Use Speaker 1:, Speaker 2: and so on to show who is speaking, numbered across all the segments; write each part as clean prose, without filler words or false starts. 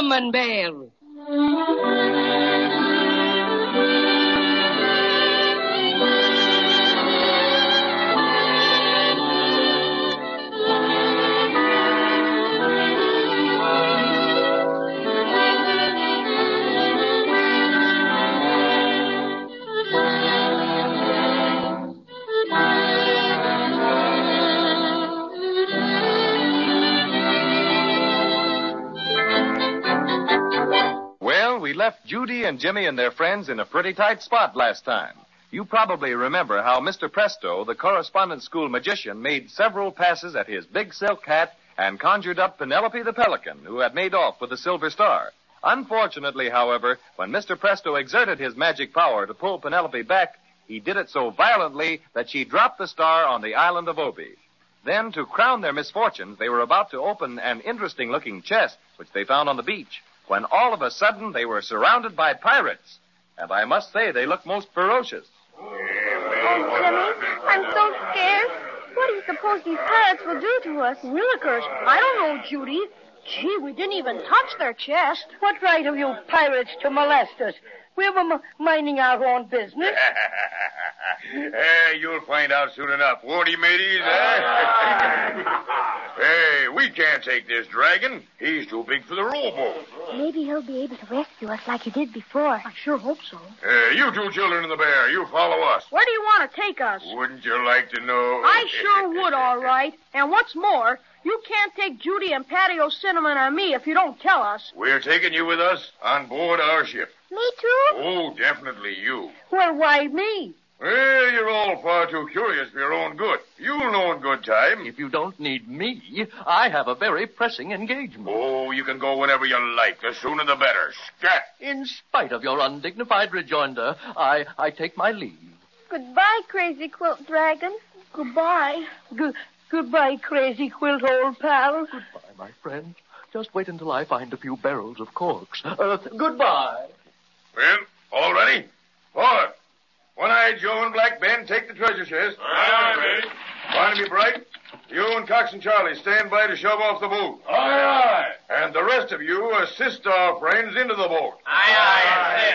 Speaker 1: Cinnamon Bear.
Speaker 2: We left Judy and Jimmy and their friends in a pretty tight spot last time. You probably remember how Mr. Presto, the correspondence school magician, made several passes at his big silk hat and conjured up Penelope the Pelican, who had made off with the Silver Star. Unfortunately, however, when Mr. Presto exerted his magic power to pull Penelope back, he did it so violently that she dropped the star on the island of Obi. Then, to crown their misfortunes, they were about to open an interesting-looking chest, which they found on the beach, when all of a sudden they were surrounded by pirates. And I must say, they looked most ferocious.
Speaker 3: Oh, Jimmy, I'm so scared. What do you suppose these pirates will do to us?
Speaker 4: Willikers, I don't know, Judy. Gee, we didn't even touch their chest.
Speaker 1: What right have you pirates to molest us? We were minding our own business.
Speaker 5: Hey, you'll find out soon enough, won't he, mateys? Hey, we can't take this dragon. He's too big for the rowboat.
Speaker 3: Maybe he'll be able to rescue us like he did before.
Speaker 4: I sure hope so.
Speaker 5: Hey, you two children in the bear, you follow us.
Speaker 4: Where do you want to take us?
Speaker 5: Wouldn't you like to know?
Speaker 4: I sure would, all right. And what's more, you can't take Judy and Patty O'Cinnamon and me if you don't tell us.
Speaker 5: We're taking you with us on board our ship.
Speaker 3: Me too?
Speaker 5: Oh, definitely you.
Speaker 1: Well, why me?
Speaker 5: Well, you're all far too curious for your own good. You'll know in good time.
Speaker 6: If you don't need me, I have a very pressing engagement.
Speaker 5: Oh, you can go whenever you like. The sooner the better. Scat!
Speaker 6: In spite of your undignified rejoinder, I take my leave.
Speaker 3: Goodbye, Crazy Quilt Dragon.
Speaker 4: Goodbye.
Speaker 1: Goodbye, Crazy Quilt, old pal.
Speaker 6: Goodbye, my friend. Just wait until I find a few barrels of corks. Goodbye.
Speaker 5: Well, all ready? Forward. One-Eyed Joe and Black Ben, take the treasure chest.
Speaker 7: Aye, aye.
Speaker 5: Barnaby Bright, you and Cox and Charlie stand by to shove off the boat.
Speaker 7: Aye, aye.
Speaker 5: And the rest of you assist our friends into the boat.
Speaker 7: Aye,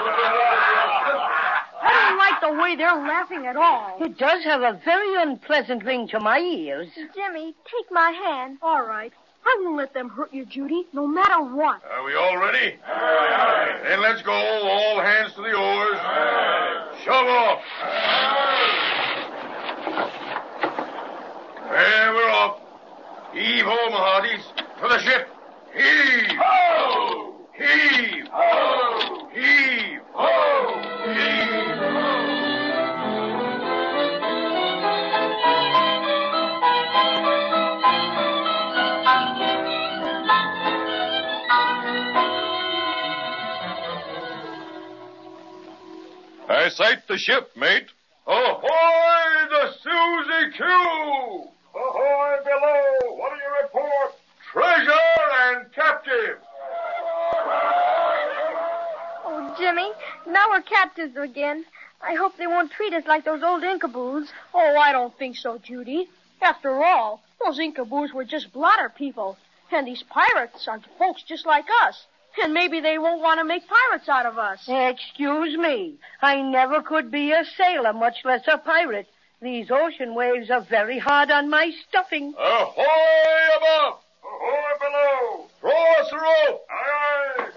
Speaker 4: I don't like the way they're laughing at all.
Speaker 1: It does have a very unpleasant ring to my ears.
Speaker 3: Jimmy, take my hand.
Speaker 4: All right. I won't let them hurt you, Judy, no matter what.
Speaker 5: Are we all ready?
Speaker 7: Aye, aye.
Speaker 5: Then let's go. All hands to the oars.
Speaker 7: Aye.
Speaker 5: Shove off. There, we're off. Heave ho, my hearties. For the ship. Heave.
Speaker 7: Ho!
Speaker 5: Heave.
Speaker 7: Ho!
Speaker 5: Heave.
Speaker 7: Ho! Heave!
Speaker 5: I sight the ship, mate. Ahoy, the Susie Q! Ahoy below! What do you report? Treasure and captive!
Speaker 3: Oh, Jimmy, now we're captives again. I hope they won't treat us like those old Incaboos.
Speaker 4: Oh, I don't think so, Judy. After all, those Incaboos were just blotter people. And these pirates are folks just like us. And maybe they won't want to make pirates out of us.
Speaker 1: Excuse me. I never could be a sailor, much less a pirate. These ocean waves are very hard on my stuffing.
Speaker 5: Ahoy above!
Speaker 7: Ahoy below!
Speaker 5: Throw us a rope!
Speaker 7: Aye,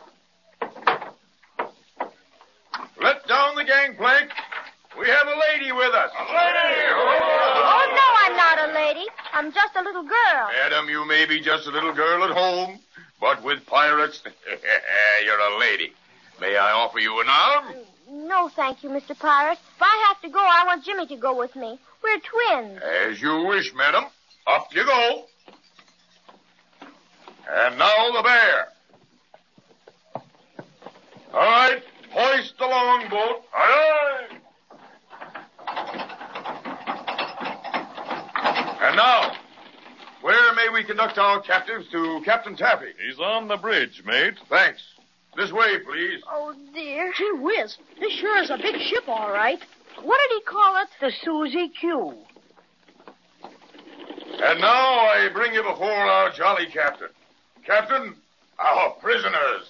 Speaker 7: aye.
Speaker 5: Let down the gangplank. We have a lady with us.
Speaker 7: Lady!
Speaker 3: Oh, no, I'm not a lady. I'm just a little girl.
Speaker 5: Madam, you may be just a little girl at home, but with pirates, you're a lady. May I offer you an arm?
Speaker 3: No, thank you, Mr. Pirate. If I have to go, I want Jimmy to go with me. We're twins.
Speaker 5: As you wish, madam. Up you go. And now the bear. All right, hoist the longboat.
Speaker 7: Aye, aye.
Speaker 5: And now, where may we conduct our captives to Captain Taffy?
Speaker 7: He's on the bridge, mate.
Speaker 5: Thanks. This way, please.
Speaker 3: Oh, dear.
Speaker 4: Gee whiz, this sure is a big ship, all right. What did he call it?
Speaker 1: The Susie Q.
Speaker 5: And now I bring you before our jolly captain. Captain, our prisoners.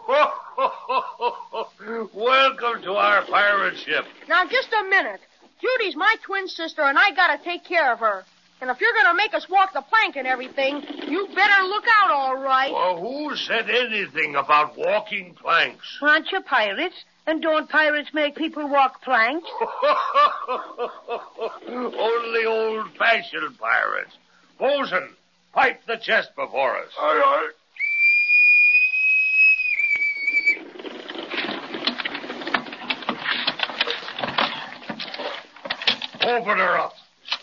Speaker 8: Welcome to our pirate ship.
Speaker 4: Now, just a minute. Judy's my twin sister, and I gotta take care of her. And if you're gonna make us walk the plank and everything, you better look out, all right.
Speaker 8: Well, who said anything about walking planks?
Speaker 1: Aren't you pirates? And don't pirates make people walk planks?
Speaker 8: Only old-fashioned pirates. Bosun, pipe the chest before us.
Speaker 5: Aye, aye.
Speaker 8: Open her up.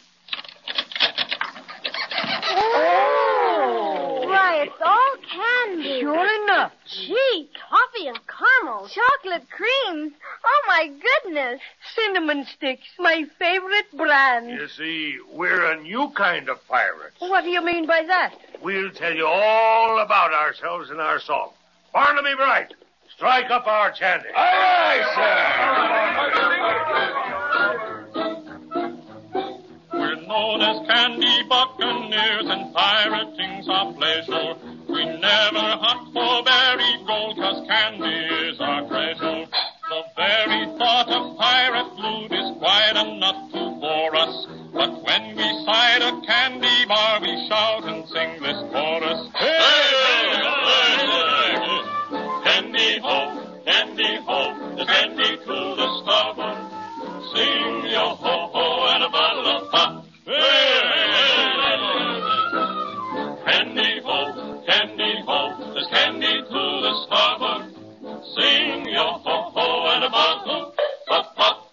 Speaker 3: Oh! Why, it's all candy.
Speaker 1: Sure enough.
Speaker 4: Gee, toffee and caramel.
Speaker 3: Chocolate creams. Oh, my goodness.
Speaker 1: Cinnamon sticks, my favorite brand.
Speaker 8: You see, we're a new kind of pirates.
Speaker 1: What do you mean by that?
Speaker 8: We'll tell you all about ourselves in our song. Barnaby Bright, strike up our chanting.
Speaker 5: Aye,
Speaker 9: We're known as Candy Buccaneers and pirating's our pleasure. We never hunt for buried gold 'cause candy is our treasure. The very thought of pirate loot is quite enough to bore us. But when we sight a candy bar, we shout and sing this chorus. Hey, hey, hey, hey. Candy ho, there's candy to the starboard. Sing your ho ho and a bottle of pop. Hey, hey, hey, candy ho, there's candy to the starboard. Sing your ho ho and a bottle of pop.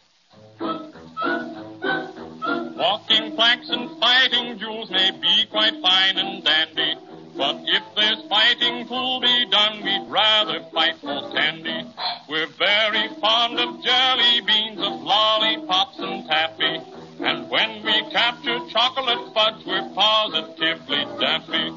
Speaker 9: Walking planks and fighting duels may be quite fine and dandy, but if there's fighting to be done, we'd rather fight for candy. We're very fond of jelly beans, of lollipops and taffy, and when we capture chocolate fudge, we're positively daffy.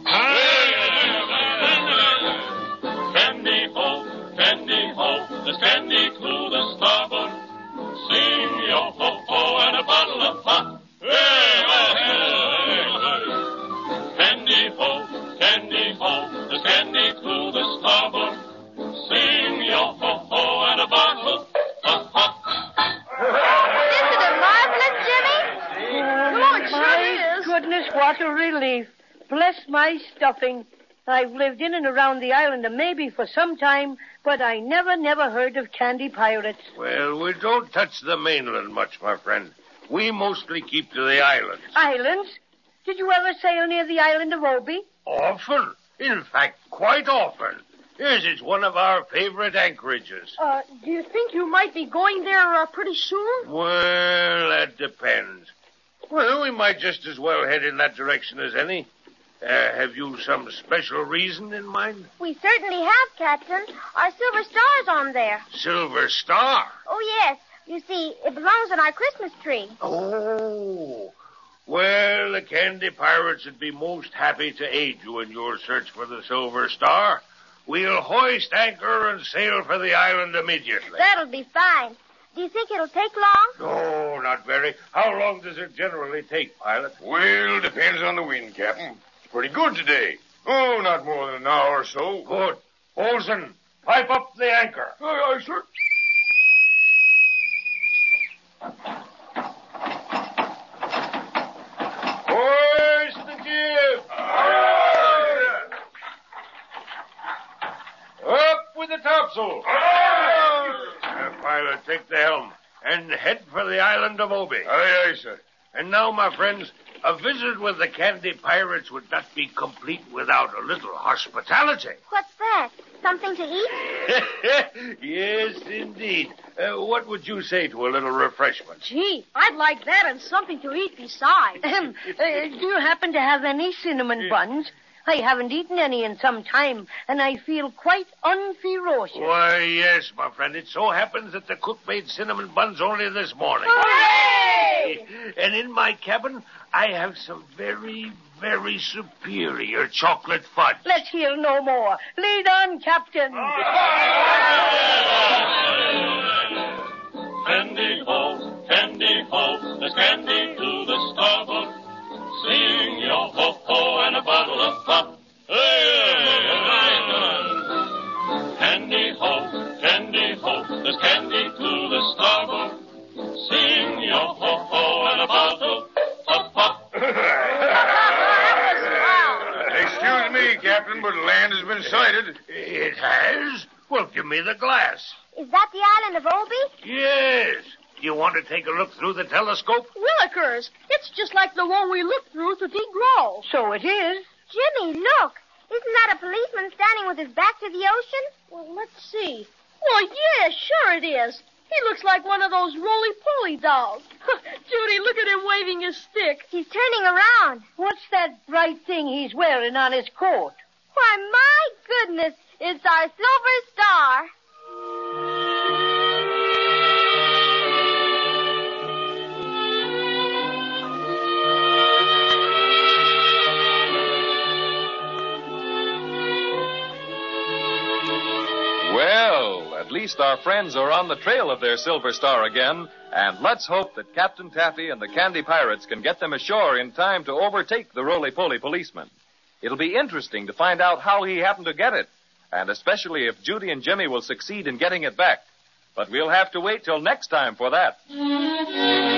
Speaker 9: Candy ho, there's candy to the starboard. Sing your ho ho and a bottle of pop. Hey, hey, hey, hey. Candy ho, there's candy to the starboard. Sing your ho ho and a bottle of pop.
Speaker 3: Isn't it marvelous, Jimmy?
Speaker 4: Oh, it sure
Speaker 1: My
Speaker 4: is.
Speaker 1: goodness, what a relief. Bless my stuffing. I've lived in and around the island maybe for some time, but I never heard of candy pirates.
Speaker 8: Well, we don't touch the mainland much, my friend. We mostly keep to the islands.
Speaker 1: Islands? Did you ever sail near the island of Obi?
Speaker 8: Often. In fact, quite often. Yes, it's one of our favorite anchorages.
Speaker 4: Do you think you might be going there pretty soon?
Speaker 8: Well, that depends. Well, we might just as well head in that direction as any. Have you some special reason in mind?
Speaker 3: We certainly have, Captain. Our silver star's on there.
Speaker 8: Silver Star?
Speaker 3: Oh, yes. You see, it belongs on our Christmas tree.
Speaker 8: Oh. Well, the Candy Pirates would be most happy to aid you in your search for the Silver Star. We'll hoist anchor and sail for the island immediately.
Speaker 3: That'll be fine. Do you think it'll take long?
Speaker 8: No, not very. How long does it generally take, pilot?
Speaker 5: Well, depends on the wind, Captain. It's pretty good today. Oh, not more than an hour or so.
Speaker 8: Good. Olson, pipe up the anchor.
Speaker 5: Aye, aye, sir.
Speaker 8: Hoist the jib. Up with the topsail. Pilot, take the helm and head for the island of Obi.
Speaker 5: Aye, aye, sir.
Speaker 8: And now, my friends, a visit with the Candy Pirates would not be complete without a little hospitality.
Speaker 3: What's that? Something to eat?
Speaker 8: Yes, indeed. What would you say to a little refreshment?
Speaker 4: Gee, I'd like that and something to eat besides.
Speaker 1: Do you happen to have any cinnamon buns? I haven't eaten any in some time, and I feel quite unferocious.
Speaker 8: Why, yes, my friend. It so happens that the cook made cinnamon buns only this morning.
Speaker 3: Hooray!
Speaker 8: And in my cabin, I have some very, very superior chocolate fudge.
Speaker 1: Let's hear no more. Lead on, Captain.
Speaker 9: Candy ho, there's candy to the starboard. Sing your ho-ho and a bottle of pop. Hey, hey, hey, hey.
Speaker 5: Captain, but land has been sighted.
Speaker 8: It has? Well, give me the glass.
Speaker 3: Is that the island of Obi?
Speaker 8: Yes. You want to take a look through the telescope?
Speaker 4: Willikers, it's just like the one we looked through to Grove.
Speaker 1: So it is.
Speaker 3: Jimmy, look. Isn't that a policeman standing with his back to the ocean?
Speaker 4: Well, let's see. Well, yeah, sure it is. He looks like one of those roly-poly dolls. Judy, look at him waving his stick.
Speaker 3: He's turning around.
Speaker 1: What's that bright thing he's wearing on his coat?
Speaker 3: Why, my goodness, it's our Silver Star.
Speaker 2: Well, at least our friends are on the trail of their Silver Star again, and let's hope that Captain Taffy and the Candy Pirates can get them ashore in time to overtake the roly-poly policeman. It'll be interesting to find out how he happened to get it, and especially if Judy and Jimmy will succeed in getting it back. But we'll have to wait till next time for that.